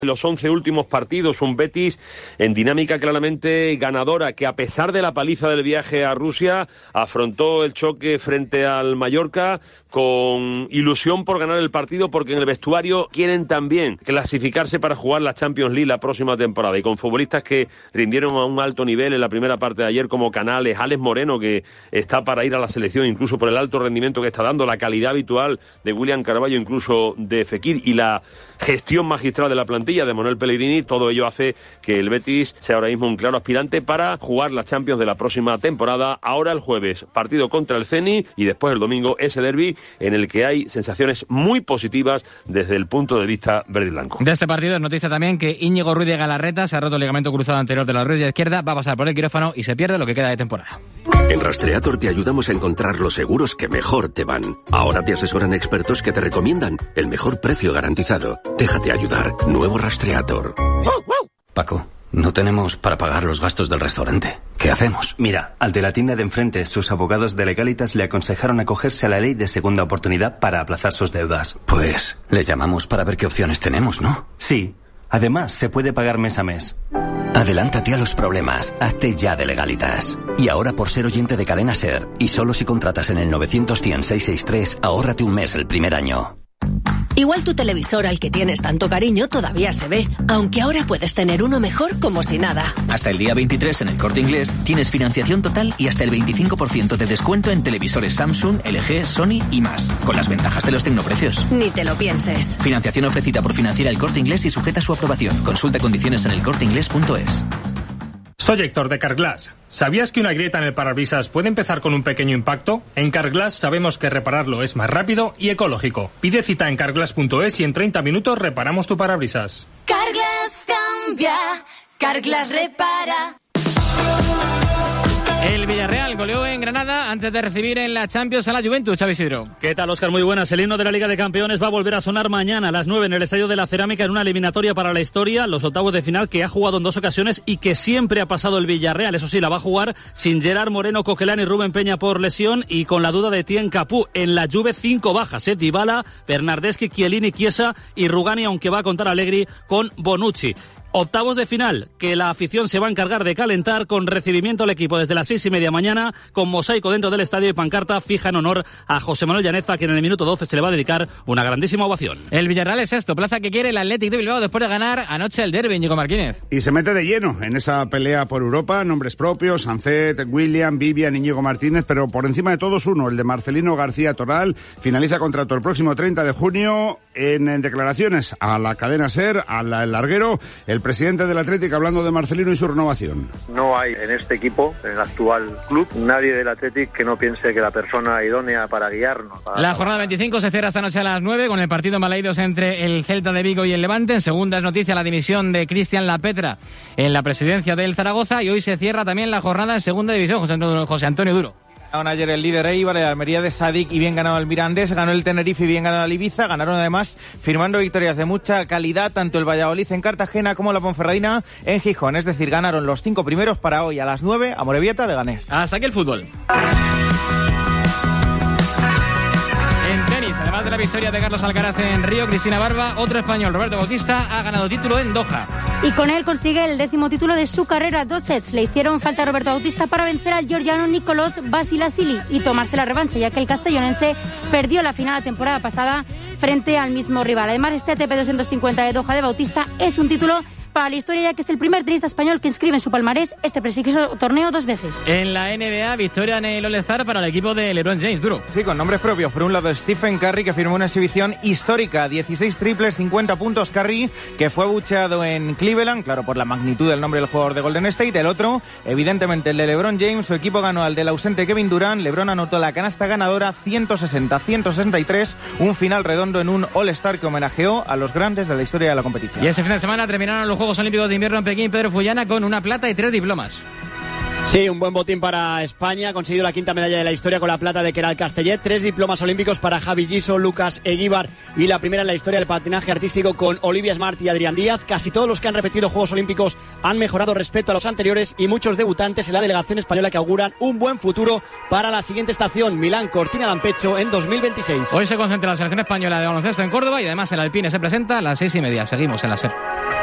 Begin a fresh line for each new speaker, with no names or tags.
Los 11 últimos partidos, un Betis en dinámica claramente ganadora, que a pesar de la paliza del viaje a Rusia, afrontó el choque frente al Mallorca con ilusión por ganar el partido, porque en el vestuario quieren también clasificarse para jugar la Champions League la próxima temporada, y con futbolistas que rindieron a un alto nivel en la primera parte de ayer, como Canales, Alex Moreno, que está para ir a la selección incluso por el alto rendimiento que está dando, la calidad habitual de William Carvalho, incluso de Fekir, y la gestión magistral de la plantilla de Manuel Pellegrini. Todo ello hace que el Betis sea ahora mismo un claro aspirante para jugar la Champions de la próxima temporada. Ahora el jueves, partido contra el Zenit, y después el domingo ese derbi en el que hay sensaciones muy positivas desde el punto de vista verde y blanco.
De este partido es noticia también que Íñigo Ruiz de Galarreta se ha roto el ligamento cruzado anterior de la rodilla izquierda, va a pasar por el quirófano y se pierde lo que queda de temporada.
En Rastreator te ayudamos a encontrar los seguros que mejor te van. Ahora te asesoran expertos que te recomiendan el mejor precio garantizado. Déjate ayudar. Nuevo Rastreator.
Paco, no tenemos para pagar los gastos del restaurante. ¿Qué hacemos?
Mira, al de la tienda de enfrente, sus abogados de Legalitas le aconsejaron acogerse a la ley de segunda oportunidad para aplazar sus deudas.
Pues les llamamos para ver qué opciones tenemos, ¿no?
Sí. Además, se puede pagar mes a mes.
Adelántate a los problemas. Hazte ya de Legalitas. Y ahora, por ser oyente de Cadena SER, y solo si contratas en el 900-100-663, ahórrate un mes el primer año.
Igual tu televisor al que tienes tanto cariño todavía se ve, aunque ahora puedes tener uno mejor como si nada.
Hasta el día 23 en El Corte Inglés tienes financiación total y hasta el 25% de descuento en televisores Samsung, LG, Sony y más, con las ventajas de los tecnoprecios.
Ni te lo pienses.
Financiación ofrecida por Financiera El Corte Inglés y sujeta a su aprobación. Consulta condiciones en elcorteinglés.es.
Soy Héctor de Carglass. ¿Sabías que una grieta en el parabrisas puede empezar con un pequeño impacto? En Carglass sabemos que repararlo es más rápido y ecológico. Pide cita en carglass.es y en 30 minutos reparamos tu parabrisas.
Carglass cambia, Carglass repara.
El Villarreal goleó en Granada antes de recibir en la Champions a la Juventus. Xavi Isidro.
¿Qué tal, Óscar? Muy buenas. El himno de la Liga de Campeones va a volver a sonar mañana a las 9 en el Estadio de la Cerámica en una eliminatoria para la historia, los octavos de final que ha jugado en 2 ocasiones y que siempre ha pasado el Villarreal. Eso sí, la va a jugar sin Gerard Moreno, Coquelán y Rubén Peña por lesión y con la duda de Tien Capú. En la Juve 5 bajas, Dybala, Bernardeschi, Chiellini, Chiesa y Rugani, aunque va a contar Allegri con Bonucci. Octavos de final, que la afición se va a encargar de calentar con recibimiento al equipo desde las 6:30 mañana, con mosaico dentro del estadio y pancarta fija en honor a José Manuel Llaneza, quien en el minuto 12 se le va a dedicar una grandísima ovación.
El Villarreal es esto, plaza que quiere el Athletic de Bilbao después de ganar anoche el derbi, Íñigo Martínez.
Y se mete de lleno en esa pelea por Europa, nombres propios, Sancet, William, Vivian, Íñigo Martínez, pero por encima de todos uno, el de Marcelino García Toral, finaliza contrato el próximo 30 de junio. En declaraciones a la cadena SER, al larguero, el presidente del Athletic hablando de Marcelino y su renovación.
No hay en este equipo, en el actual club, nadie del Athletic que no piense que la persona idónea para guiarnos.
La jornada 25 se cierra esta noche a las 9 con el partido en Balaidos entre el Celta de Vigo y el Levante. En segunda es noticia la dimisión de Cristian Lapetra en la presidencia del Zaragoza, y hoy se cierra también la jornada en segunda división. José Antonio Duro.
Ganaron ayer el líder Eibar, el Almería de Sadik y bien ganado el Mirandés, ganó el Tenerife y bien ganado el Ibiza, ganaron además firmando victorias de mucha calidad tanto el Valladolid en Cartagena como la Ponferradina en Gijón, es decir, ganaron los 5 primeros para hoy a las 9 a Morevieta Leganés.
Hasta aquí el fútbol. En tenis, además de la victoria de Carlos Alcaraz en Río, Cristina Barba, otro español, Roberto Bautista, ha ganado título en Doha.
Y con él consigue el 10º título de su carrera. 2 sets le hicieron falta a Roberto Bautista para vencer al georgiano Nicolás Basilashvili y tomarse la revancha, ya que el castellonense perdió la final la temporada pasada frente al mismo rival. Además, este ATP 250 de Doha de Bautista es un título para la historia, ya que es el primer tenista español que inscribe en su palmarés este prestigioso torneo 2 veces.
En la NBA, victoria en el All-Star para el equipo de LeBron James, Duro.
Sí, con nombres propios. Por un lado, Stephen Curry, que firmó una exhibición histórica, 16 triples, 50 puntos Curry, que fue bucheado en Cleveland, claro, por la magnitud del nombre del jugador de Golden State. El otro, evidentemente, el de LeBron James. Su equipo ganó al del ausente Kevin Durant. LeBron anotó la canasta ganadora 160-163, un final redondo en un All-Star que homenajeó a los grandes de la historia de la competición.
Y este fin de semana terminaron los Juegos Olímpicos de Invierno en Pekín. Pedro Fullana con una plata y 3 diplomas.
Sí, un buen botín para España. Ha conseguido la 5ª medalla de la historia con la plata de Keral Castellet. 3 diplomas olímpicos para Javi Giso, Lucas Eguíbar y la primera en la historia del patinaje artístico con Olivia Smart y Adrián Díaz. Casi todos los que han repetido Juegos Olímpicos han mejorado respecto a los anteriores y muchos debutantes en la delegación española que auguran un buen futuro para la siguiente estación, Milán Cortina d'Ampezzo en 2026.
Hoy se concentra la selección española de baloncesto en Córdoba y además el Alpine se presenta a las 6:30. Seguimos en la SER.